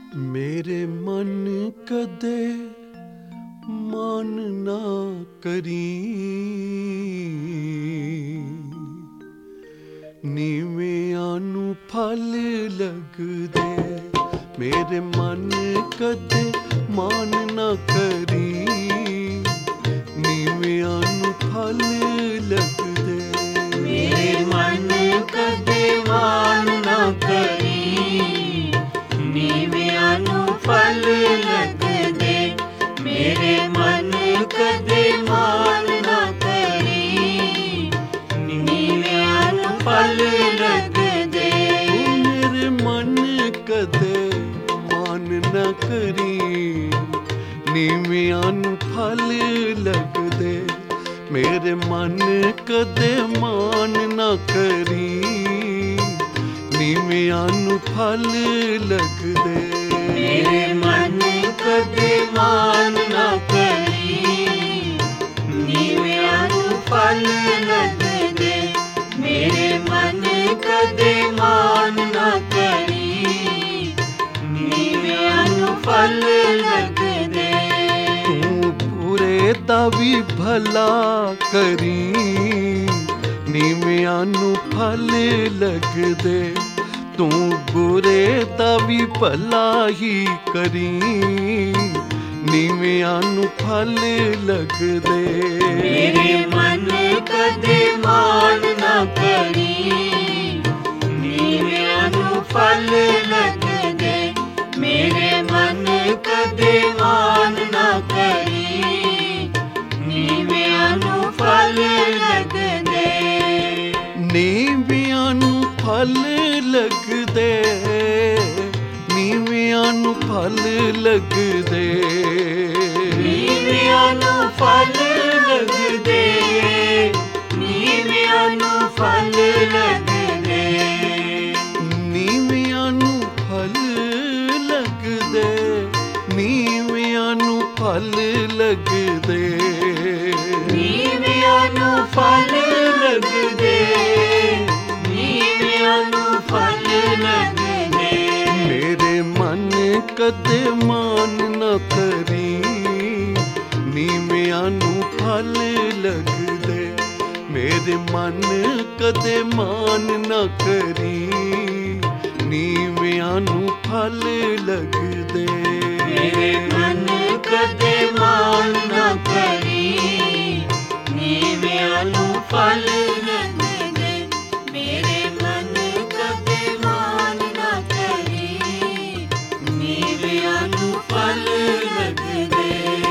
ਮੇਰੇ ਮਨ ਕਦੇ ਮਾਨ ਨਾ ਕਰੀ, ਨੀਵਿਆਂ ਨੂੰ ਫਲ ਲੱਗਦੇ। ਮੇਰੇ ਮਨ ਕਦੇ ਮਾਨ ਨਾ ਕਰੀ, ਨੀਵਿਆਂ ਨੂੰ ਫਲ ਲੱਗਦੇ। ਮੇਰੇ ਮਨ ਕਦੇ ਮਾਨ ਨਾ ਕਰੀ, ਨੀਵਿਆਂ ਨੂੰ ਫਲ ਲੱਗਦੇ। ਮੇਰੇ ਮਨ ਕਦੇ ਮਾਨ ਨਾ ਕਰੀ, ਨੀਵਿਆਂ ਨੂੰ ਫਲ ਲੱਗਦੇ। ਮੇਰੇ ਮਨ ਕਦੇ ਮਾਨ ਨਾ ਕਰੀ, ਨੀਵਿਆਂ ਨੂੰ ਫਲ ਲੱਗਦੇ। ਮੇਰੇ ਮਨ ਕਦੇ ਮਾਨ ਨਾ ਕਰੀ, ਨੀਵਿਆਂ ਨੂੰ ਫਲ ਲੱਗਦੇ। ਮੇਰੇ ਮਨ ਕਦੇ ਮਾਨ ਨਾ ਕਰੀ, ਨੀਵਿਆਂ ਨੂੰ ਫਲ ਲੱਗਦੇ। ਮੇਰੇ ਮਨ ਕਦੇ ਮਾਨ ਨਾ ਕਰੀ, ਨੀਵਿਆਂ ਨੂੰ ਫਲ ਲੱਗਦੇ। ਤੂੰ ਬੁਰੇ ਦਾ ਵੀ ਭਲਾ ਕਰੀ, ਨੀਵਿਆਂ ਨੂੰ ਫਲ ਲੱਗਦੇ। ਤੂੰ ਬੁਰੇ ਦਾ ਵੀ ਭਲਾ ਹੀ ਕਰੀ, ਨੀਵਿਆਂ ਨੂੰ ਫਲ ਲੱਗਦੇ। ਮੇਰੇ ਮਨ ਕਦੇ ਮਾਨ ਨਾ ਕਰੀ, ਨੀਵਿਆਂ ਨੂੰ ਫਲ ਲੱਗਦੇ। ਮੇਰੇ ਮਨ ਕਦੇ ਮਾਨ ਨਾ ਕਰੀ, ਨੀਵਿਆਂ ਨੂੰ ਫਲ ਲੱਗਦੇ। ਨੀਵਿਆਂ ਨੂੰ ਫਲ ਲੱਗਦੇ, ਨੀਵਿਆਂ ਨੂੰ ਫਲ ਲੱਗਦੇ। ਨੀਵਿਆਂ ਨੂੰ ਫਲ ਲੱਗਦੇ, ਨੀਵਿਆਂ ਨੂੰ ਫਲ ਲੱਗਦੇ। ਨੀਵਿਆਂ ਨੂੰ ਫਲ ਲੱਗਦੇ, ਨੀਵਿਆਂ ਨੂੰ ਫਲ ਲੱਗਦੇ। ਨੀਵਿਆਂ ਨੂੰ ਫਲ ਲੱਗਦੇ, ਨੀਵਿਆਂ ਨੂੰ ਫਲ ਲੱਗਦੇ। ਮੇਰੇ ਮਨ ਕਦੇ ਮਾਨ ਨਾ ਕਰੀ, ਨੀਵਿਆਂ ਨੂੰ ਫਲ ਲੱਗਦੇ। ਮੇਰੇ ਮਨ ਕਦੇ ਮਾਨ ਨਾ ਕਰੀ, ਨੀਵਿਆਂ ਨੂੰ ਫਲ ਲੱਗਦੇ। ਮੇਰੇ ਮਨ ਕਦੇ ਮਾਨ ਨਾ ਕਰੀ, ਨੀਵਿਆਂ ਨੂੰ ਫਲ ਲੱਗਦੇ। ਮੇਰੇ ਮਨ ਕਦੇ ਮਾਨ ਨਾ ਕਰੀ, ਨੀਵਿਆਂ ਨੂੰ ਫਲ ਲੱਗਦੇ।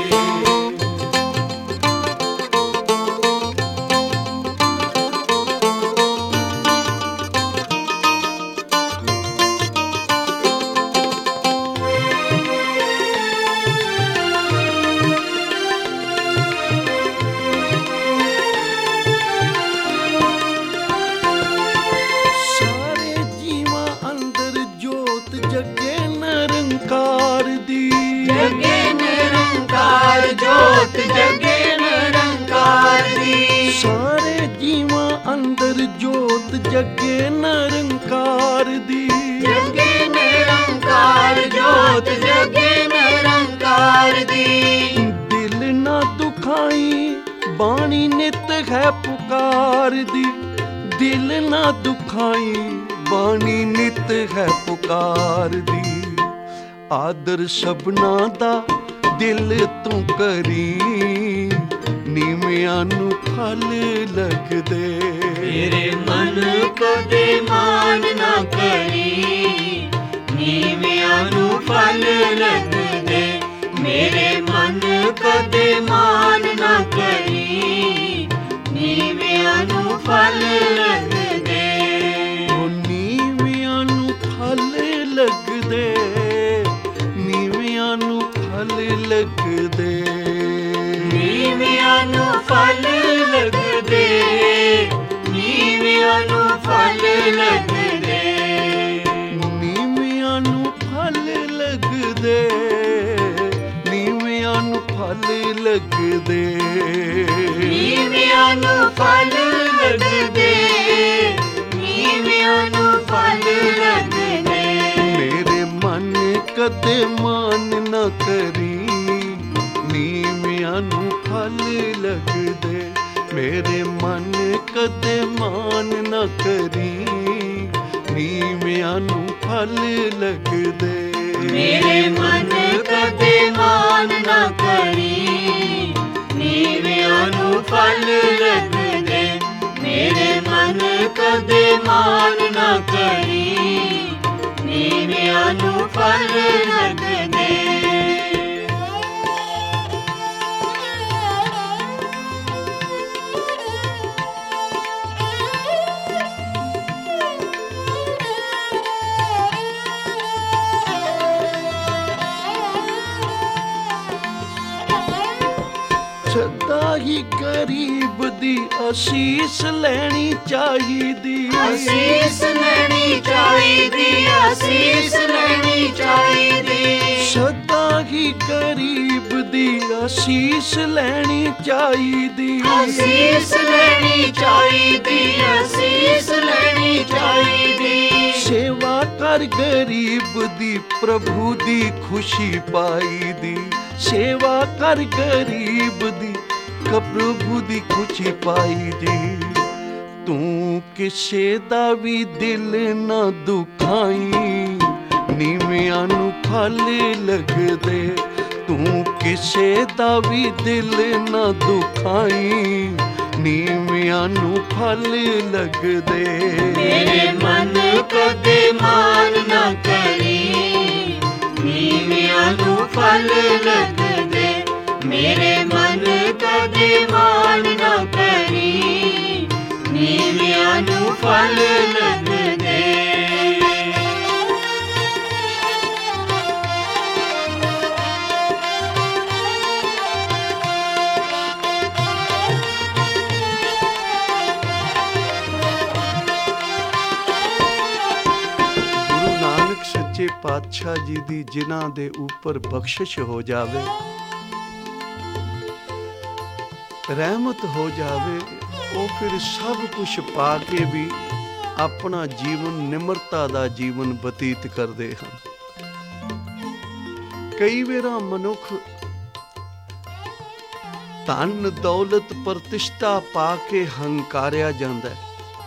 ਜਗੇ ਨਿਰੰਕਾਰ ਦੀ, ਜਗੇ ਨਿਰੰਕਾਰ ਜੋਤ ਜਗੇ ਨਿਰੰਕਾਰ ਦੀ। ਸਾਰੇ ਜੀਵਾਂ ਅੰਦਰ ਜੋਤ ਜਗੇ ਨਿਰੰਕਾਰ ਦੀ। ਜਗੇ ਨਿਰੰਕਾਰ ਜੋਤ ਜਗੇ ਨਿਰੰਕਾਰ ਦੀ। ਦਿਲ ਨਾ ਦੁਖਾਈ ਬਾਣੀ ਨਿਤ ਹੈ ਪੁਕਾਰਦੀ। ਦਿਲ ਨਾ ਦੁਖਾਈ ਬਾਣੀ ਨਿਤ ਹੈ ਪੁਕਾਰਦੀ। ਆਦਰ ਸਭਨਾ ਦਾ ਦਿਲ ਤੂੰ ਕਰੀ, ਨੀਵਿਆਂ ਨੂੰ ਫਲ ਲੱਗਦੇ। ਮੇਰੇ ਮਨ ਕਦੇ ਮਾਨ ਨਾ ਕਰੀ, ਨੀਵਿਆਂ ਨੂੰ ਫਲ ਲੱਗਦੇ। ਮੇਰੇ ਮਨ ਕਦੇ ਮਾਨ ਨਾ ਕਰੀ, ਨੀਵਿਆਂ ਨੂੰ ਫਲ ਲੱਗਦੇ। ਨੀਵਿਆਂ ਨੂੰ ਫਲ ਲੱਗਦੇ, ਨੀਵਿਆਂ ਨੂੰ ਫਲ ਲੱਗਦੇ। ਨੀਵਿਆਂ ਨੂੰ ਫਲ ਲੱਗਦੇ, ਨੀਵਿਆਂ ਨੂੰ ਫਲ ਲੱਗਦੇ। ਨੀਵਿਆਂ ਨੂੰ ਫਲ ਲੱਗਦੇ, ਨੀਵਿਆਂ ਨੂੰ ਫਲ ਲੱਗਦੇ। ਨੀਵਿਆਂ ਨੂੰ ਫਲ ਲੱਗਦੇ, ਨੀਵਿਆਂ ਨੂੰ ਫਲ ਲੱਗਦੇ। ਮੇਰੇ ਮਨ ਕਦੇ ਮਾਨ ਨਾ ਕਰੀ, ਨੀਵਿਆਂ ਨੂੰ ਫਲ ਲੱਗਦੇ। ਮੇਰੇ ਮਨ ਕਦੇ ਮਾਨ ਨਾ ਕਰੀ, ਨੀਵਿਆਂ ਨੂੰ ਫਲ ਲੱਗਦੇ। ਮੇਰੇ ਮਨ ਕਦੇ ਮਾਨ ਨਾ ਕਰੀ, ਨੀਵਿਆਂ ਨੂੰ ਫਲ ਲੱਗਦੇ। ਮੇਰੇ ਮਨ ਕਦੇ ਮਾਨ ਨਾ ਕਰੀ, ਨੀਵਿਆਂ ਨੂੰ ਫਲ ਲੱਗਦੇ। ਸਦਾ ਹੀ ਗਰੀਬ ਦੀ ਅਸੀਸ ਲੈਣੀ ਚਾਹੀਦੀ, ਅਸੀਸ ਲੈਣੀ ਚਾਹੀਦੀ, ਅਸੀਸ ਲੈਣੀ ਚਾਹੀਦੀ। ਸਦਾ ਹੀ ਗਰੀਬ ਦੀ ਅਸੀਸ ਲੈਣੀ ਚਾਹੀਦੀ, ਅਸੀਸ ਲੈਣੀ ਚਾਹੀਦੀ, ਅਸੀਸ ਲੈਣੀ ਚਾਹੀਦੀ। ਸੇਵਾ ਕਰ ਗਰੀਬ ਦੀ, ਪ੍ਰਭੂ ਦੀ ਖੁਸ਼ੀ ਪਾਈ ਦੀ। ਸੇਵਾ ਕਰ ਗਰੀਬ ਦੀ, ਪ੍ਰਭੂ ਦੀ ਖੁਸ਼ੀ ਪਾਈ ਦੀ। ਤੂੰ ਕਿਸੇ ਦਾ ਵੀ ਦਿਲ ਨਾ ਦੁਖਾਈ, ਨੀਵਿਆਂ ਨੂੰ ਫਲ ਲੱਗਦੇ। ਤੂੰ ਕਿਸੇ ਦਾ ਵੀ ਦਿਲ ਨਾ ਦੁਖਾਈ, ਨੀਵਿਆਂ ਨੂੰ ਫਲ ਲੱਗਦੇ। ਮੇਰੇ ਮਨ ਕਦੇ ਮਾਨ ਨਾ ਕਰੀ, ਨੀਵਿਆਂ ਨੂੰ ਫਲ ਲੱਗਦੇ। ਮੇਰੇ ਮਨ ਕਦੇ ਮਾਨ ਨਾ ਕਰੀ, ਨੀਵਿਆਂ ਨੂੰ ਫਲ ਲੱਗਦੇ। ਗੁਰੂ ਨਾਨਕ ਸੱਚੇ ਪਾਤਸ਼ਾਹ ਜੀ ਦੀ ਜਿਨ੍ਹਾਂ ਦੇ ਉੱਪਰ ਬਖਸ਼ਿਸ਼ ਹੋ ਜਾਵੇ, ਰਹਿਮਤ ਹੋ ਜਾਵੇ, ਉਹ ਫਿਰ ਸਭ ਕੁਝ ਪਾ ਕੇ ਵੀ ਆਪਣਾ ਜੀਵਨ ਨਿਮਰਤਾ ਦਾ ਜੀਵਨ ਬਤੀਤ ਕਰਦੇ ਹਨ। ਕਈ ਵਾਰ ਮਨੁੱਖ ਧਨ ਦੌਲਤ ਪ੍ਰਤਿਸ਼ਠਾ ਪਾ ਕੇ ਹੰਕਾਰਿਆ ਜਾਂਦਾ ਹੈ,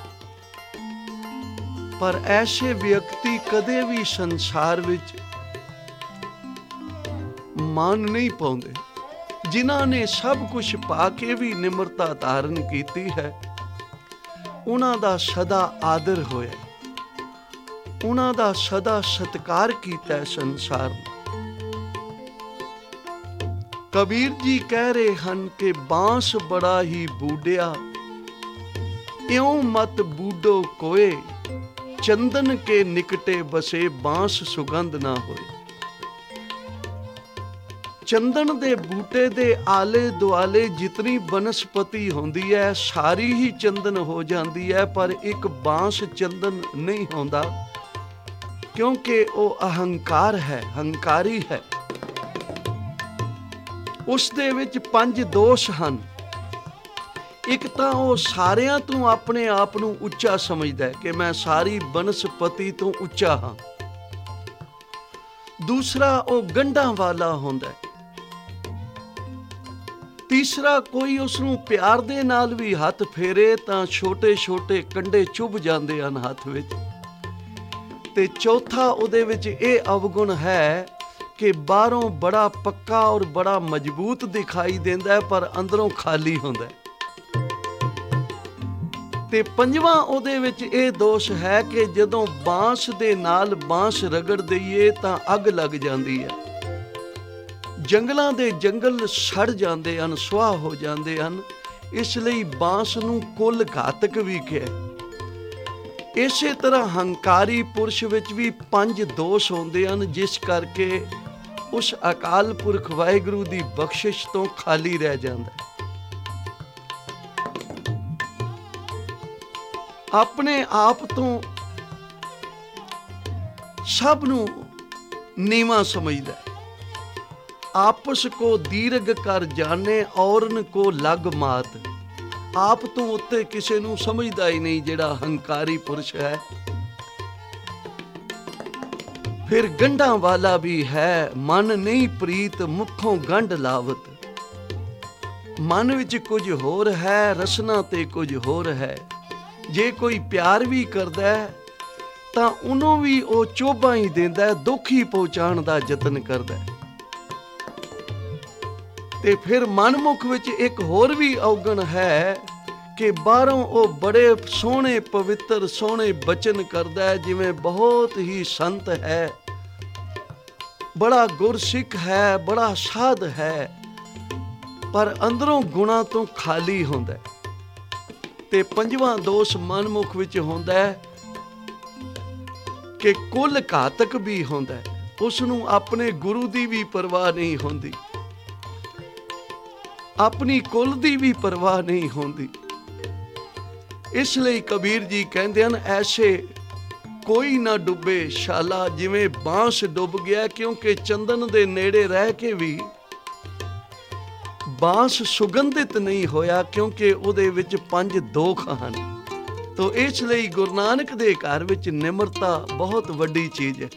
ਪਰ ਐਸੇ ਵਿਅਕਤੀ ਕਦੇ ਵੀ ਸੰਸਾਰ ਵਿੱਚ ਮਾਨ ਨਹੀਂ ਪਾਉਂਦੇ। ਜਿਨ੍ਹਾਂ ਨੇ ਸਭ ਕੁਝ ਪਾ ਕੇ ਵੀ ਨਿਮਰਤਾ ਧਾਰਨ ਕੀਤੀ ਹੈ, ਉਹਨਾਂ ਦਾ ਸਦਾ ਆਦਰ ਹੋਇਆ, ਉਹਨਾਂ ਦਾ ਸਦਾ ਸਤਿਕਾਰ ਕੀਤਾ ਹੈ ਸੰਸਾਰ ਨੂੰ। ਕਬੀਰ ਜੀ ਕਹਿ ਰਹੇ ਹਨ ਕਿ ਬਾਂਸ ਬੜਾ ਹੀ ਬੂਡਿਆ, ਇਉਂ ਮਤ ਬੂਡੋ ਕੋਏ, ਚੰਦਨ ਕੇ ਨਿਕਟੇ ਬਸੇ ਬਾਂਸ ਸੁਗੰਧ ਨਾ ਹੋਏ। ਚੰਦਨ ਦੇ ਬੂਟੇ ਦੇ ਆਲੇ ਦੁਆਲੇ ਜਿਤਨੀ ਬਨਸਪਤੀ ਹੁੰਦੀ ਹੈ, ਸਾਰੀ ਹੀ ਚੰਦਨ ਹੋ ਜਾਂਦੀ ਹੈ, ਪਰ ਇੱਕ ਬਾਂਸ ਚੰਦਨ ਨਹੀਂ ਹੁੰਦਾ, ਕਿਉਂਕਿ ਉਹ ਅਹੰਕਾਰ ਹੈ, ਹੰਕਾਰੀ ਹੈ। ਉਸ ਦੇ ਵਿੱਚ 5 ਦੋਸ਼ ਹਨ। ਇੱਕ ਤਾਂ ਉਹ ਸਾਰਿਆਂ ਤੋਂ ਆਪਣੇ ਆਪ ਨੂੰ ਉੱਚਾ ਸਮਝਦਾ ਹੈ ਕਿ ਮੈਂ ਸਾਰੀ ਬਨਸਪਤੀ ਤੋਂ ਉੱਚਾ ਹਾਂ। ਦੂਸਰਾ, ਉਹ ਗੰਢਾਂ ਵਾਲਾ ਹੁੰਦਾ ਹੈ। ਤੀਸਰਾ, ਕੋਈ ਉਸ ਨੂੰ ਪਿਆਰ ਦੇ ਨਾਲ ਵੀ ਹੱਥ ਫੇਰੇ ਤਾਂ ਛੋਟੇ ਛੋਟੇ ਕੰਡੇ ਚੁੱਭ ਜਾਂਦੇ ਹਨ ਹੱਥ ਵਿੱਚ। ਤੇ ਚੌਥਾ, ਉਹਦੇ ਵਿੱਚ ਇਹ ਅਵਗੁਣ ਹੈ ਕਿ ਬਾਹਰੋਂ ਬੜਾ ਪੱਕਾ ਔਰ ਬੜਾ ਮਜ਼ਬੂਤ ਦਿਖਾਈ ਦਿੰਦਾ ਹੈ, ਪਰ ਅੰਦਰੋਂ ਖਾਲੀ ਹੁੰਦਾ ਹੈ। ਤੇ ਪੰਜਵਾਂ, ਉਹਦੇ ਵਿੱਚ ਇਹ ਦੋਸ਼ ਹੈ ਕਿ ਜਦੋਂ ਬਾਂਸ ਦੇ ਨਾਲ ਬਾਂਸ ਰਗੜ ਦਈਏ ਤਾਂ ਅੱਗ ਲੱਗ ਜਾਂਦੀ ਹੈ। ਜੰਗਲਾਂ ਦੇ ਜੰਗਲ ਸੜ ਜਾਂਦੇ ਹਨ, ਸੁਆਹ ਹੋ ਜਾਂਦੇ ਹਨ। ਇਸ ਲਈ ਬਾਂਸ ਨੂੰ ਕੁੱਲ ਘਾਤਕ ਵੀ ਕਿਹਾ। ਇਸੇ ਤਰ੍ਹਾਂ ਹੰਕਾਰੀ ਪੁਰਸ਼ ਵਿੱਚ ਵੀ 5 ਦੋਸ਼ ਹੁੰਦੇ ਹਨ, ਜਿਸ ਕਰਕੇ ਉਸ ਅਕਾਲ ਪੁਰਖ ਵਾਹਿਗੁਰੂ ਦੀ ਬਖਸ਼ਿਸ਼ ਤੋਂ ਖਾਲੀ ਰਹਿ ਜਾਂਦਾ ਹੈ। ਆਪਣੇ ਆਪ ਤੋਂ ਸਭ ਨੂੰ ਨੀਵਾਂ ਸਮਝਦਾ ਹੈ। ਆਪਸ ਕੋ ਦੀਰਘ ਕਰ ਜਾਣੇ, ਔਰਨ ਕੋ ਲਗ ਮਾਤ। ਆਪ ਤੋਂ ਉੱਤੇ ਕਿਸੇ ਨੂੰ ਸਮਝਦਾ ਹੀ ਨਹੀਂ ਜਿਹੜਾ ਹੰਕਾਰੀ ਪੁਰਸ਼ ਹੈ। ਫਿਰ ਗੰਢਾਂ ਵਾਲਾ ਵੀ ਹੈ, ਮਨ ਨਹੀਂ ਪ੍ਰੀਤ ਮੁਖੋਂ ਗੰਢ ਲਾਵਤ। ਮਨ ਵਿੱਚ ਕੁਝ ਹੋਰ ਹੈ, ਰਸਨਾ ਤੇ ਕੁਝ ਹੋਰ ਹੈ। ਜੇ ਕੋਈ ਪਿਆਰ ਵੀ ਕਰਦਾ ਹੈ ਤਾਂ ਉਹਨੂੰ ਵੀ ਉਹ ਚੋਭਾਂ ਹੀ ਦਿੰਦਾ ਹੈ, ਦੁੱਖ ਹੀ ਪਹੁੰਚਾਉਣ ਦਾ ਯਤਨ ਕਰਦਾ ਹੈ। ਤੇ ਫਿਰ ਮਨਮੁਖ ਵਿੱਚ ਇੱਕ ਹੋਰ ਵੀ ਔਗਣ ਹੈ ਕਿ ਬਾਹਰੋਂ ਉਹ ਬੜੇ ਸੋਹਣੇ ਪਵਿੱਤਰ ਸੋਹਣੇ ਬਚਨ ਕਰਦਾ ਹੈ, ਜਿਵੇਂ ਬਹੁਤ ਹੀ ਸੰਤ ਹੈ, ਬੜਾ ਗੁਰਸਿੱਖ ਹੈ, ਬੜਾ ਸਾਧ ਹੈ, ਪਰ ਅੰਦਰੋਂ ਗੁਣਾਂ ਤੋਂ ਖਾਲੀ ਹੁੰਦਾ ਹੈ। ਤੇ ਪੰਜਵਾਂ ਦੋਸ਼ ਮਨਮੁਖ ਵਿੱਚ ਹੁੰਦਾ ਹੈ ਕਿ ਕੁਲ ਘਾਤਕ ਵੀ ਹੁੰਦਾ ਹੈ। ਉਸ ਨੂੰ ਆਪਣੇ ਗੁਰੂ ਦੀ ਵੀ ਪਰਵਾਹ ਨਹੀਂ ਹੁੰਦੀ, ਆਪਣੀ ਕੁਲ ਦੀ ਵੀ ਪਰਵਾਹ ਨਹੀਂ ਹੁੰਦੀ। ਇਸ ਲਈ ਕਬੀਰ ਜੀ ਕਹਿੰਦੇ ਹਨ, ਐਸੇ ਕੋਈ ਨਾ ਡੁੱਬੇ ਸ਼ਾਲਾ, ਜਿਵੇਂ ਬਾਂਸ ਡੁੱਬ ਗਿਆ। ਕਿਉਂਕਿ ਚੰਦਨ ਦੇ ਨੇੜੇ ਰਹਿ ਕੇ ਵੀ ਬਾਂਸ ਸੁਗੰਧਿਤ ਨਹੀਂ ਹੋਇਆ, ਕਿਉਂਕਿ ਉਹਦੇ ਵਿੱਚ 5 ਦੋਖ ਹਨ। ਤੋ ਇਸ ਲਈ ਗੁਰੂ ਨਾਨਕ ਦੇ ਘਰ ਵਿੱਚ ਨਿਮਰਤਾ ਬਹੁਤ ਵੱਡੀ ਚੀਜ਼ ਹੈ।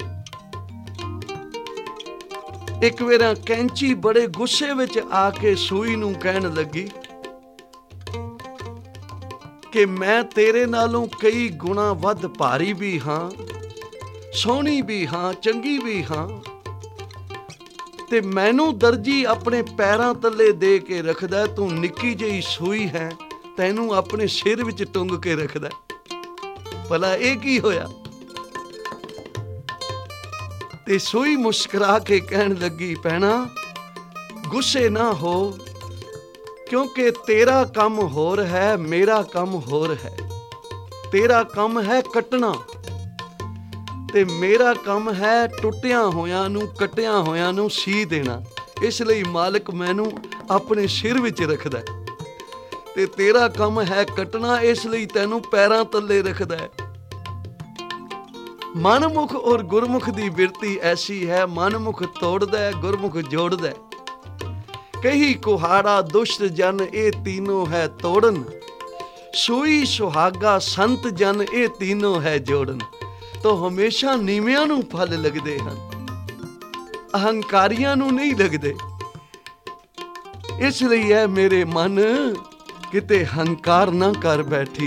ਇੱਕ ਵਾਰ ਕੈਂਚੀ ਬੜੇ ਗੁੱਸੇ ਵਿੱਚ ਆ ਕੇ ਸੂਈ ਨੂੰ ਕਹਿਣ ਲੱਗੀ ਕਿ ਮੈਂ ਤੇਰੇ ਨਾਲੋਂ ਕਈ ਗੁਣਾ ਵੱਧ ਭਾਰੀ ਵੀ ਹਾਂ, ਸੋਹਣੀ ਵੀ ਹਾਂ, ਚੰਗੀ ਵੀ ਹਾਂ, ਤੇ ਮੈਨੂੰ ਦਰਜੀ ਆਪਣੇ ਪੈਰਾਂ ਥੱਲੇ ਦੇ ਕੇ ਰੱਖਦਾ, ਤੂੰ ਨਿੱਕੀ ਜਿਹੀ ਸੂਈ ਹੈ, ਤੈਨੂੰ ਆਪਣੇ ਸਿਰ ਵਿੱਚ ਟੁੰਗ ਕੇ ਰੱਖਦਾ। ਭਲਾ ਇਹ ਕੀ ਹੋਇਆ? ਤੇ ਸੂਈ ਮੁਸਕਰਾ ਕੇ ਕਹਿਣ ਲੱਗੀ, ਭੈਣਾ ਗੁੱਸੇ ਨਾ ਹੋ, ਕਿਉਂਕਿ ਤੇਰਾ ਕੰਮ ਹੋਰ ਹੈ, ਮੇਰਾ ਕੰਮ ਹੋਰ ਹੈ। ਤੇਰਾ ਕੰਮ ਹੈ ਕੱਟਣਾ ਤੇ ਮੇਰਾ ਕੰਮ ਹੈ ਟੁੱਟਿਆਂ ਹੋਇਆਂ ਨੂੰ, ਕੱਟਿਆਂ ਹੋਇਆਂ ਨੂੰ ਸੀ ਦੇਣਾ। ਇਸ ਲਈ ਮਾਲਕ ਮੈਨੂੰ ਆਪਣੇ ਸਿਰ ਵਿੱਚ ਰੱਖਦਾ ਤੇ ਤੇਰਾ ਕੰਮ ਹੈ ਕੱਟਣਾ, ਇਸ ਲਈ ਤੈਨੂੰ ਪੈਰਾਂ ਥੱਲੇ ਰੱਖਦਾ ਹੈ। ਮਨਮੁਖ ਔਰ ਗੁਰਮੁਖ ਦੀ ਬਿਰਤੀ ਐਸੀ ਹੈ, ਮਨਮੁਖ ਤੋੜਦਾ ਹੈ, ਗੁਰਮੁਖ ਜੋੜਦਾ ਹੈ। ਕਹੀ ਕੁਹਾੜਾ ਦੁਸ਼ਟ ਜਨ ਇਹ ਤੀਨੋਂ ਹੈ ਤੋੜਨ, ਸੂਈ ਸੁਹਾਗਾ ਸੰਤ ਜਨ ਇਹ ਤੀਨੋਂ ਹੈ ਜੋੜਨ। ਤੋ ਹਮੇਸ਼ਾ ਨੀਵਿਆਂ ਨੂੰ ਫਲ ਲੱਗਦੇ ਹਨ, ਅਹੰਕਾਰੀਆਂ ਨੂੰ ਨਹੀਂ ਲੱਗਦੇ। ਇਸ ਲਈ ਹੈ ਮੇਰੇ ਮਨ, ਕਿਤੇ ਹੰਕਾਰ ਨਾ ਕਰ ਬੈਠੀ।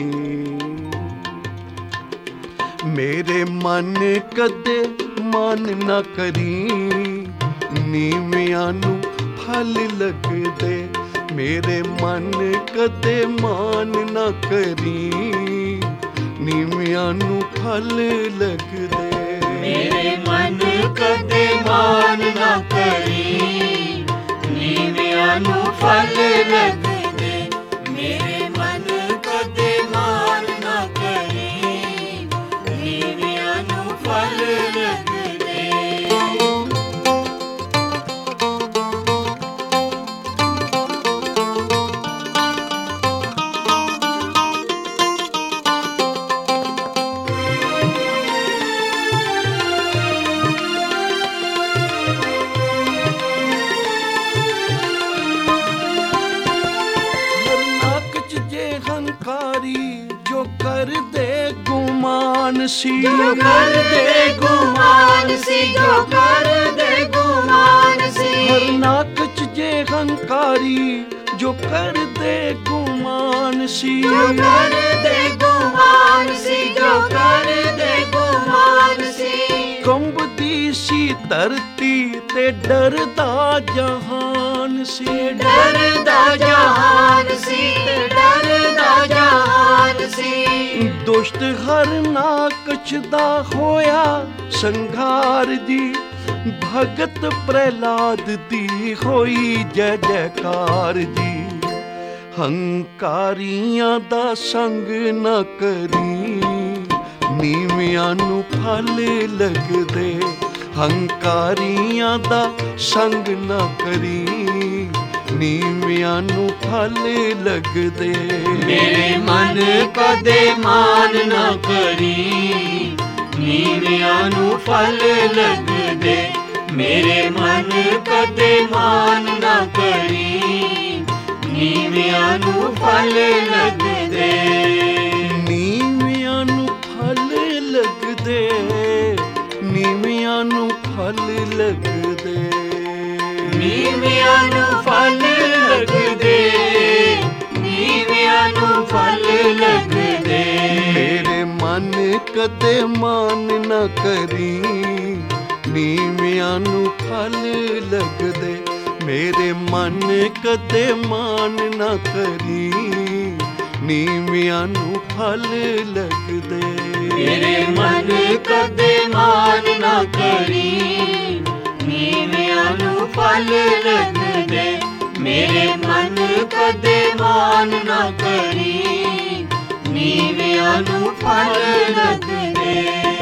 ਮੇਰੇ ਮਨ ਕਦੇ ਮਾਨ ਨਾ ਕਰੀ, ਨੀਵਿਆਂ ਨੂੰ ਫਲ ਲੱਗਦੇ। ਮੇਰੇ ਮਨ ਕਦੇ ਮਾਨ ਨਾ ਕਰੀ, ਨੀਵਿਆਂ ਨੂੰ ਫਲ ਲੱਗਦੇ। ਮੇਰੇ ਮਨ ਕਦੇ ਮਾਨ ਨਾ ਕਰੀ, ਨੀਵਿਆਂ ਨੂੰ ਫਲ ਲੱਗਦੇ। ਮੇਰੇ ਮਨ ਕਦੇ ਮਾਨ ਨਾ ਕਰੀ, ਨੀਵਿਆਂ ਨੂੰ ਫਲ ਲੱਗਦੇ। ਸੀ ਜੋ ਕਰਦੇ ਗੁਮਾਨ ਸੀ, ਜੋ ਕਰਦੇ ਗੁਮਾਨ ਸੀ। ਹਰ ਨਾਕ ਚ ਜੇ ਹੰਕਾਰੀ ਜੋ ਕਰਦੇ ਗੁਮਾਨ ਸੀ, ਜੋ ਕਰਦੇ ਗੁਮਾਨ ਸੀ, ਜੋ ਕਰਦੇ ਗੁਮਾਨ ਸੀ। ਕੰਬਦੀ ਸੀ ਧਰਤੀ ਤੇ ਡਰਦਾ ਜਹਾਨ ਸੀ, ਡਰਦਾ ਜਹਾਨ ਸੀ, ਤੇ ਡਰਦਾ ਜਹਾਨ ਸੀ। ਦੁਸ਼ਟ ਹਰ ਨਾਕਚ ਦਾ ਹੋਇਆ ਸੰਘਾਰ ਜੀ, ਭਗਤ ਪ੍ਰਹਿਲਾਦ ਦੀ ਹੋਈ ਜੈ ਜੈਕਾਰ ਜੀ। ਹੰਕਾਰੀਆਂ ਦਾ ਸੰਗ ਨਾ ਕਰੀ, ਨੀਵਿਆਂ ਨੂੰ ਫਲ ਲੱਗਦੇ। ਹੰਕਾਰੀਆਂ ਦਾ ਸੰਗ ਨਾ ਕਰੀ, ਨੀਵਿਆਂ ਨੂੰ ਫਲ ਲੱਗਦੇ। ਮੇਰੇ ਮਨ ਕਦੇ ਮਾਨ ਨਾ ਕਰੀ, ਨੀਵਿਆਂ ਨੂੰ ਫਲ ਲੱਗਦੇ। ਮੇਰੇ ਮਨ ਕਦੇ ਮਾਨ ਨਾ ਕਰੀ, ਨੀਵਿਆਂ ਨੂੰ ਫਲ ਲੱਗਦੇ। ਨੀਵਿਆਂ ਨੂੰ ਫਲ ਲੱਗਦੇ, ਨੀਵਿਆਂ ਨੂੰ ਫਲ ਲੱਗਦੇ। ਨੀਵਿਆਂ ਨੂੰ ਫਲ ਲੱਗਦੇ, ਨੀਵਿਆਂ ਨੂੰ ਫਲ ਲੱਗਦੇ। ਮੇਰੇ ਮਨ ਕਦੇ ਮਾਨ ਨਾ ਕਰੀ, ਨੀਵਿਆਂ ਨੂੰ ਫਲ ਲੱਗਦੇ। ਮੇਰੇ ਮਨ ਕਦੇ ਮਾਨ ਨਾ ਕਰੀ, ਨੀਵਿਆਂ ਨੂੰ ਫਲ ਲੱਗਦੇ। ਮੇਰੇ ਮਨ ਕਦੇ ਮਾਨ ਨਾ ਕਰੀ, ਨੀਵਿਆਂ ਨੂੰ ਫਲ ਲੱਗਦੇ। ਮੇਰੇ ਮਨ ਕਦੇ ਮਾਨ ਨਾ ਕਰੀ, ਨੀਵਿਆਂ ਨੂੰ ਫਲ ਲੱਗਦੇ।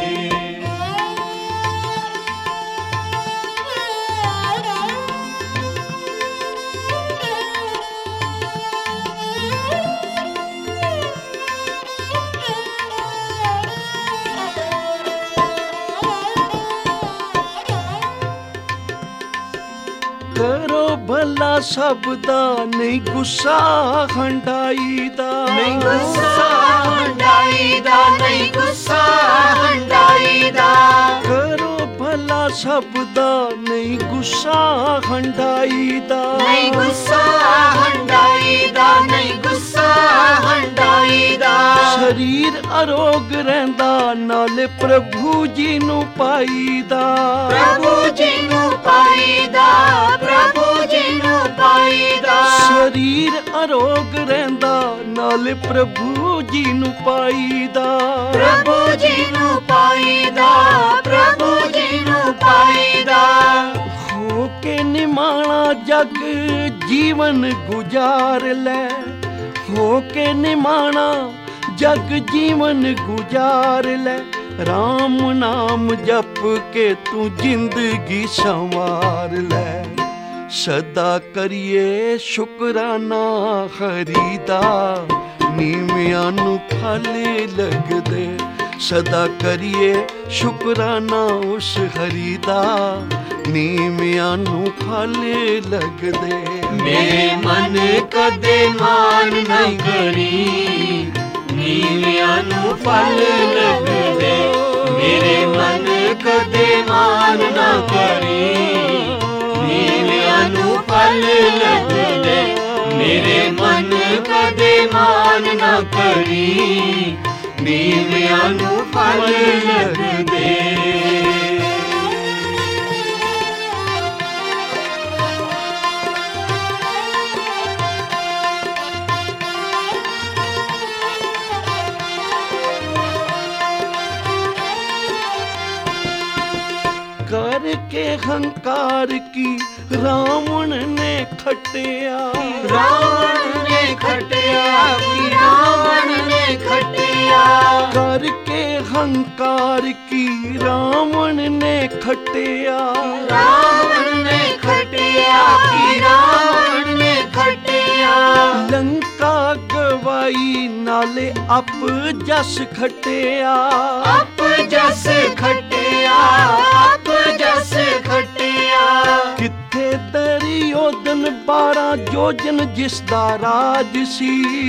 ਕਰੋ ਭਲਾ ਸਭ ਦਾ, ਨਹੀਂ ਗੁੱਸਾ ਹੰਡਾਈ ਦਾ। ਨਹੀਂ ਗੁੱਸਾ ਹੰਡਾਈ ਦਾ, ਨਹੀਂ ਗੁੱਸਾ ਹੰਡਾਈ ਦਾ। ਕਰੋ ਭਲਾ ਸਭ ਦਾ, ਨਹੀਂ ਗੁੱਸਾ ਹੰਡਾਈ ਦਾ। ਨਹੀਂ ਗੁੱਸਾ ਹੰਡਾਈ ਦਾ, ਨਹੀਂ ਗੁੱਸਾ ਹੰਡਾਈ ਦਾ। ਸਰੀਰ ਅਰੋਗ ਰਹਿੰਦਾ, ਨਾਲੇ ਪ੍ਰਭੂ ਜੀ ਨੂੰ ਪਾਈਦਾ। ਪ੍ਰਭੂ ਜੀ ਨੂੰ ਪਾਈਦਾ, ਪ੍ਰਭੂ ਜੀ ਨੂੰ ਪਾਈਦਾ। ਸਰੀਰ ਅਰੋਗ ਰਹਿੰਦਾ, ਨਾਲੇ ਪ੍ਰਭੂ ਜੀ ਨੂੰ ਪਾਈਦਾ। ਪ੍ਰਭੂ ਜੀ ਨੂੰ ਪਾਈਦਾ, ਪ੍ਰਭੂ ਜੀ ਨੂੰ ਪਾਈਦਾ। ਹੋ ਕੇ ਨਿਮਾਣਾ ਜਗ ਜੀਵਨ ਗੁਜ਼ਾਰ ਲੈ, ਹੋ ਕੇ ਨਿਮਾਣਾ ਜਗ ਜੀਵਨ ਗੁਜ਼ਾਰ ਲੈ। ਰਾਮ ਨਾਮ ਜਪ ਕੇ ਤੂੰ ਜ਼ਿੰਦਗੀ ਸੰਵਾਰ ਲੈ। ਸਦਾ ਕਰੀਏ ਸ਼ੁਕਰਾਨਾ ਹਰੀ ਦਾ, ਨੀਵਿਆਂ ਨੂੰ ਫਲ ਲੱਗਦੇ। ਸਦਾ ਕਰੀਏ ਸ਼ੁਕਰਾਨਾ ਉਸ ਹਰੀ ਦਾ, ਨੀਵਿਆਂ ਨੂੰ ਫਲ ਲੱਗਦੇ। ਮੇਰੇ ਮਨ ਕਦੇ ਮਾਨ ਨਾ ਕਰੀ, ਨੀਵਿਆਂ ਨੂੰ ਫਲ ਲੱਗਦੇ। ਮੇਰੇ ਮਨ ਕਦੇ ਮਾਨ ਨਾ ਕਰੀ, ਨੀਵਿਆਂ ਨੂੰ ਫਲ ਲੱਗਦੇ। ਮੇਰੇ ਮਨ ਕਦੇ ਮਾਨ ਨਾ ਕਰੀ, ਨੀਵਿਆਂ ਨੂੰ ਫਲ ਲੱਗਦੇ। करके हंकार की रावण ने खटिया। रावण ने खटिया की, रावण ने खटिया। करके हंकार की रावण ने खटिया। रावण ने खटिया की, रावण ने खटिया। लंका गवाई नाले अप जस खटिया। अप जस खटिया, अप जस खटिया। किथे दुर्योधन 12 योजन जिसदा राज सी।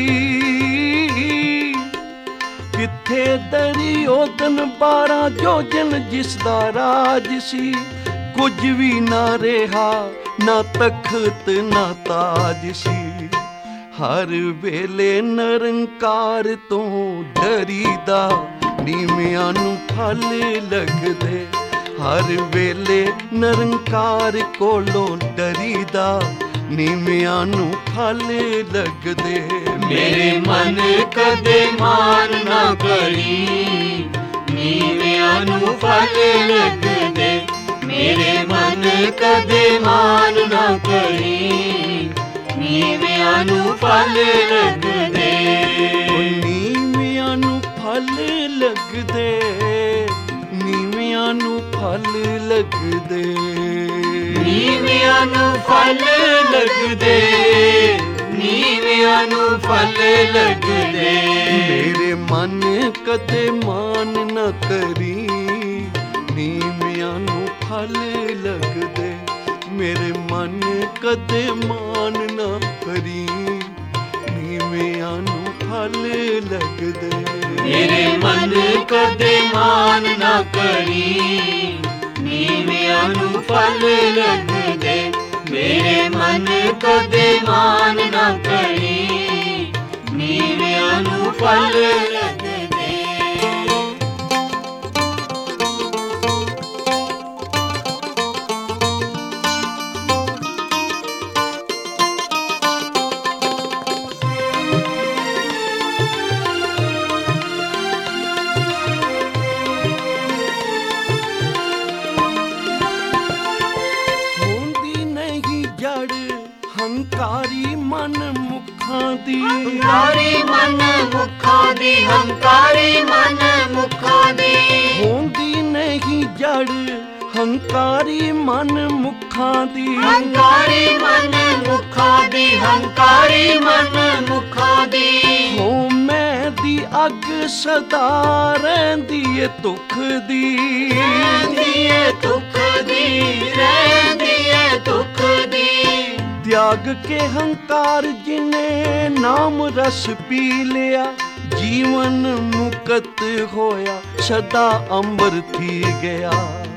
किथे दुर्योधन 12 योजन जिसदा राज सी। कुछ भी ना रहा, ना तखत ना ताज सी। हर वेले निरंकार तो डरीदा, नीविਆਂ ਨੂੰ ਫਲ ਲੱਗਦੇ। ਹਰ ਵੇਲੇ ਨਿਰੰਕਾਰ ਕੋਲੋਂ ਡਰੀਦਾ, ਨੀਵਿਆਂ ਨੂੰ ਫਲ ਲੱਗਦੇ। ਮੇਰੇ ਮਨ ਕਦੇ ਮਾਨ ਨਾ ਕਰੀ, ਨੀਵਿਆਂ ਨੂੰ ਫਲ ਲੱਗਦੇ। ਮੇਰੇ ਮਨ ਕਦੇ ਮਾਨ ਨਾ ਕਰੀ, ਨੀਵਿਆਂ ਨੂੰ ਫਲ ਲੱਗਦੇ। ਨੀਵਿਆਂ ਨੂੰ ਫਲ ਲੱਗਦੇ, ਨੀਵਿਆਂ ਨੂੰ ਫਲ ਲੱਗਦੇ। ਨੀਵਿਆਂ ਨੂੰ ਫਲ ਲੱਗਦੇ, ਨੀਵਿਆਂ ਨੂੰ ਫਲ ਲੱਗਦੇ। ਮੇਰੇ ਮਨ ਕਦੇ ਮਾਨ ਨਾ ਕਰੀ, ਨੀਵਿਆਂ ਨੂੰ ਫਲ ਲੱਗਦੇ। ਮੇਰੇ ਮਨ ਕਦੇ ਮਾਨ ਨਾ ਕਰੀ, ਨੀਵਿਆਂ ਨੂੰ ਫਲ ਲੱਗਦੇ। ਮੇਰੇ ਮਨ ਕਦੇ ਮਾਨ ਨਾ ਕਰੀ, ਫਲ ਲਗਦੇ, ਮੇਰੇ ਮਨ ਕਦੇ ਮਾਨ ਨਾ ਕਰੀ, ਨੀਵਿਆਂ ਨੂੰ ਫਲ ਲਗਦੇ। ਹੰਕਾਰੀ ਮਨ ਮੁਖਾਂ ਦੀ, ਹੰਕਾਰੀ ਮਨ ਮੁਖਾਂ ਦੀ, ਹੰਕਾਰੀ ਮਨ ਮੁਖਾਂ ਦੀ, ਹੁੰਦੀ ਨਹੀਂ ਜੜ ਹੰਕਾਰੀ ਮਨ ਮੁਖਾਂ ਦੀ, ਹੰਕਾਰੀ ਮਨ ਮੁਖਾਂ ਦੀ, ਹੰਕਾਰੀ ਮਨ ਮੁਖਾਂ ਦੀ। ਹੋ ਮੈਂ ਦੀ ਅੱਗ ਸਦਾ ਰਹਿੰਦੀ ਏ ਦੁੱਖ ਦੀ, ਰਹਿੰਦੀ ਏ ਦੁੱਖ ਦੀ, ਰਹਿੰਦੀ ਏ ਦੁੱਖ ਦੀ। ਤਿਆਗ ਕੇ ਹੰਕਾਰ ਜਿਨੇ ਨਾਮ ਰਸ ਪੀ ਲਿਆ, ਜੀਵਨ ਮੁਕਤ ਹੋਇਆ ਸਦਾ ਅੰਮ੍ਰਿਤੀ ਗਿਆ।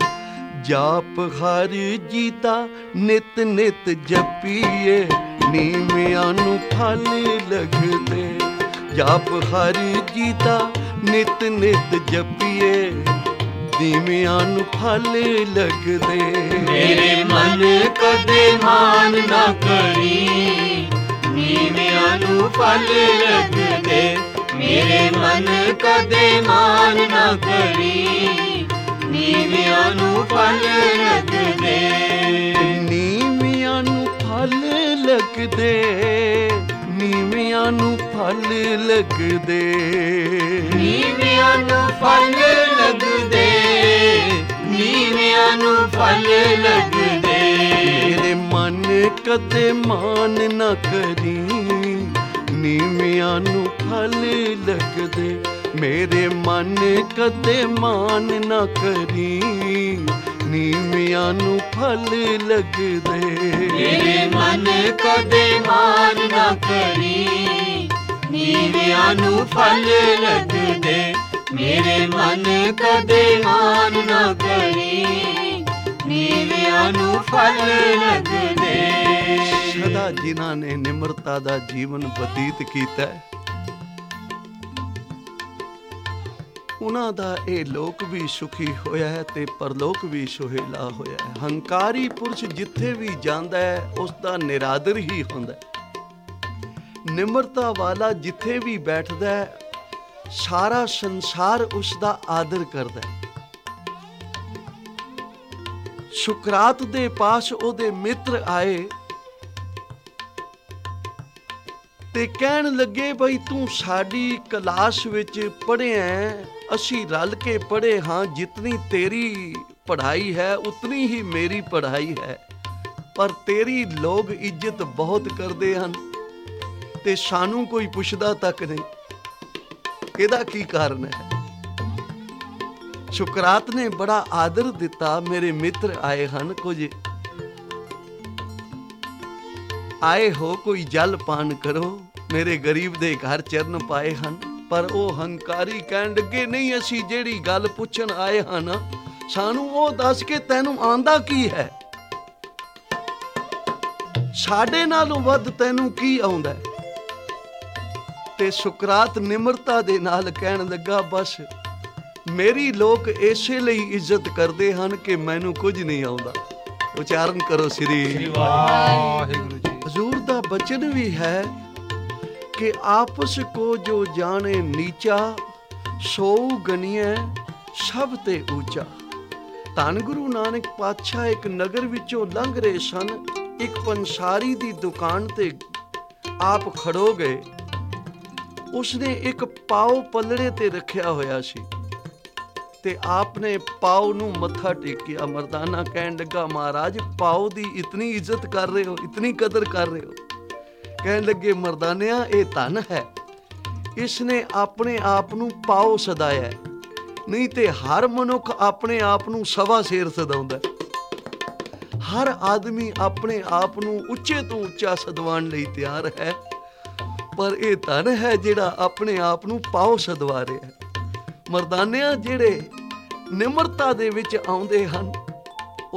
ਜਾਪ ਹਰ ਜੀਤਾ ਨਿਤ ਨਿਤ ਜਪੀਏ, ਨੀਵਿਆਂ ਨੂੰ ਫਲ ਲਗਦੇ। ਜਾਪ ਹਰ ਜੀਤਾ ਨਿਤ ਨਿਤ ਜਪੀਏ, ਨੀਵਿਆਂ ਨੂੰ ਫਲ ਲਗਦੇ। ਮੇਰੇ ਮਨ ਕਦੇ ਮਾਨ ਨਾ ਕਰੀ, ਨੀਵਿਆਂ ਨੂੰ ਫਲ ਲਗਦੇ। ਮੇਰੇ ਮਨ ਕਦੇ ਮਾਨ ਨਾ ਕਰੀ, ਨੀਵਿਆਂ ਨੂੰ ਫਲ ਲਗਦੇ। ਨੀਵਿਆਂ ਨੂੰ ਫਲ ਲਗਦੇ, ਨੀਵਿਆਂ ਨੂੰ ਫਲ ਲਗਦੇ, ਨੀਵਿਆਂ ਨੂੰ ਫਲ ਲਗਦੇ, ਨੀਵਿਆਂ ਨੂੰ ਫਲ ਲਗਦੇ। ਮੇਰੇ ਮਨ ਕਦੇ ਮਾਨ ਨਾ ਕਰੀ, ਨੀਵਿਆਂ ਨੂੰ ਫਲ ਲਗਦੇ। ਮੇਰੇ ਮਨ ਕਦੇ ਮਾਨ ਨਾ ਕਰੀ, ਨੀਵਿਆਂ ਨੂੰ ਫਲ ਲਗਦੇ। ਮੇਰੇ ਮਨ ਕਦੇ ਮਾਨ ਨਾ ਕਰੀ, ਨੀਵਿਆਂ ਨੂੰ ਫਲ ਲਗਦੇ। ਮੇਰੇ ਮਨ ਕਦੇ ਮਾਨ ਨਾ ਕਰੀ, ਨੀਵਿਆਂ ਨੂੰ ਫਲ ਲਗਦੇ। ਸਦਾ ਜਿਨ੍ਹਾਂ ਨੇ ਨਿਮਰਤਾ ਦਾ ਜੀਵਨ ਬਤੀਤ ਕੀਤਾ, ਉਹਨਾਂ ਦਾ ਇਹ ਲੋਕ ਵੀ ਸੁਖੀ ਹੋਇਆ ਹੈ ਤੇ ਪਰਲੋਕ ਵੀ ਸੁਹੇਲਾ ਹੋਇਆ ਹੈ। ਹੰਕਾਰੀ ਪੁਰਸ਼ ਜਿੱਥੇ ਵੀ ਜਾਂਦਾ ਹੈ ਉਸ ਦਾ ਨਿਰਾਦਰ ਹੀ ਹੁੰਦਾ ਹੈ। ਨਿਮਰਤਾ ਵਾਲਾ ਜਿੱਥੇ ਵੀ ਬੈਠਦਾ ਹੈ ਸਾਰਾ ਸੰਸਾਰ ਉਸ ਦਾ ਆਦਰ ਕਰਦਾ ਹੈ। ਸੁਕਰਾਤ ਦੇ ਪਾਸ ਉਹਦੇ ਮਿੱਤਰ ਆਏ ਤੇ ਕਹਿਣ ਲੱਗੇ, ਬਈ ਤੂੰ ਸਾਡੀ ਕਲਾਸ ਵਿੱਚ ਪੜ੍ਹਿਆ, ਅਸੀਂ ਰਲ ਕੇ ਪੜ੍ਹੇ ਹਾਂ, ਜਿਤਨੀ ਤੇਰੀ ਪੜ੍ਹਾਈ ਹੈ ਉਤਨੀ ਹੀ ਮੇਰੀ ਪੜ੍ਹਾਈ ਹੈ, ਪਰ ਤੇਰੀ ਲੋਕ ਇੱਜ਼ਤ ਬਹੁਤ ਕਰਦੇ ਹਨ ਤੇ ਸਾਨੂੰ ਕੋਈ ਪੁੱਛਦਾ ਤੱਕ ਨਹੀਂ, ਇਹਦਾ ਕੀ ਕਾਰਨ ਹੈ? ਸੁਕਰਾਤ ਨੇ ਬੜਾ ਆਦਰ ਦਿੱਤਾ। ਮੇਰੇ ਮਿੱਤਰ ਆਏ ਹਨ, ਕੁਝ ਆਏ ਹੋ, ਕੋਈ ਜਲ ਪਾਨ ਕਰੋ, ਮੇਰੇ ਗਰੀਬ ਦੇ ਘਰ ਚਰਨ ਪਾਏ ਹਨ। ਪਰ ਉਹ ਹੰਕਾਰੀ ਕਹਿਣ ਲੱਗੇ, ਨਹੀਂ, ਅਸੀਂ ਜਿਹੜੀ ਗੱਲ ਪੁੱਛਣ ਆਏ ਹਨ ਸਾਨੂੰ ਉਹ ਦੱਸ ਕੇ ਤੈਨੂੰ ਆਂਦਾ ਕੀ ਹੈ, ਸਾਡੇ ਨਾਲੋਂ ਵੱਧ ਤੈਨੂੰ ਕੀ ਆਉਂਦਾ ਹੈ? ਤੇ ਸੁਕਰਾਤ ਨਿਮਰਤਾ ਦੇ ਨਾਲ ਕਹਿਣ ਲੱਗਾ, ਬਸ ਮੇਰੀ ਲੋਕ ਇਸੇ ਲਈ ਇੱਜ਼ਤ ਕਰਦੇ ਹਨ ਕਿ ਮੈਨੂੰ ਕੁਝ ਨਹੀਂ ਆਉਂਦਾ। ਉਚਾਰਨ ਕਰੋ ਸ੍ਰੀ ਵਾਹਿਗੁਰੂ ਜੀ। ਹਜ਼ੂਰ ਦਾ ਬਚਨ ਵੀ ਹੈ ਕਿ ਆਪਸ ਕੋ ਜੋ ਜਾਣੇ ਨੀਚਾ, ਸੋ ਗਨੀਐ ਸਭ ਤੇ ਉੱਚਾ। ਧੰਨ ਗੁਰੂ ਨਾਨਕ ਪਾਤਸ਼ਾਹ ਇੱਕ ਨਗਰ ਵਿੱਚੋਂ ਲੰਘ ਰਹੇ ਸਨ। ਇੱਕ ਪੰਸਾਰੀ ਦੀ ਦੁਕਾਨ ਤੇ ਆਪ ਖੜੋ ਗਏ। ਉਸਨੇ ਇੱਕ ਪਾਉ ਪੱਲੜੇ ਤੇ ਰੱਖਿਆ ਹੋਇਆ ਸੀ ਤੇ ਆਪ ਨੇ ਪਾਉ ਨੂੰ ਮੱਥਾ ਟੇਕਿਆ। ਮਰਦਾਨਾ ਕਹਿਣ ਲੱਗਾ, ਮਹਾਰਾਜ ਪਾਉ ਦੀ ਇਤਨੀ ਇੱਜ਼ਤ ਕਰ ਰਹੇ ਹੋ, ਇਤਨੀ ਕਦਰ ਕਰ ਰਹੇ ਹੋ। ਕਹਿਣ ਲੱਗੇ, ਮਰਦਾਨਿਆਂ, ਇਹ ਧਨ ਹੈ, ਇਸਨੇ ਆਪਣੇ ਆਪ ਨੂੰ ਪਾਉ ਸਦਾਇਆ, ਨਹੀਂ ਤੇ ਹਰ ਮਨੁੱਖ ਆਪਣੇ ਆਪ ਨੂੰ ਸਵਾ ਸ਼ੇਰ ਸਦਾਉਂਦਾ। ਹਰ ਆਦਮੀ ਆਪਣੇ ਆਪ ਨੂੰ ਉੱਚੇ ਤੋਂ ਉੱਚਾ ਸਦਵਾਉਣ ਲਈ ਤਿਆਰ ਹੈ, ਪਰ ਇਹ ਧਨ ਹੈ ਜਿਹੜਾ ਆਪਣੇ ਆਪ ਨੂੰ ਪਾਉ ਸਦਵਾ ਰਿਹਾ ਹੈ। ਮਰਦਾਨਿਆਂ, ਜਿਹੜੇ ਨਿਮਰਤਾ ਦੇ ਵਿੱਚ ਆਉਂਦੇ ਹਨ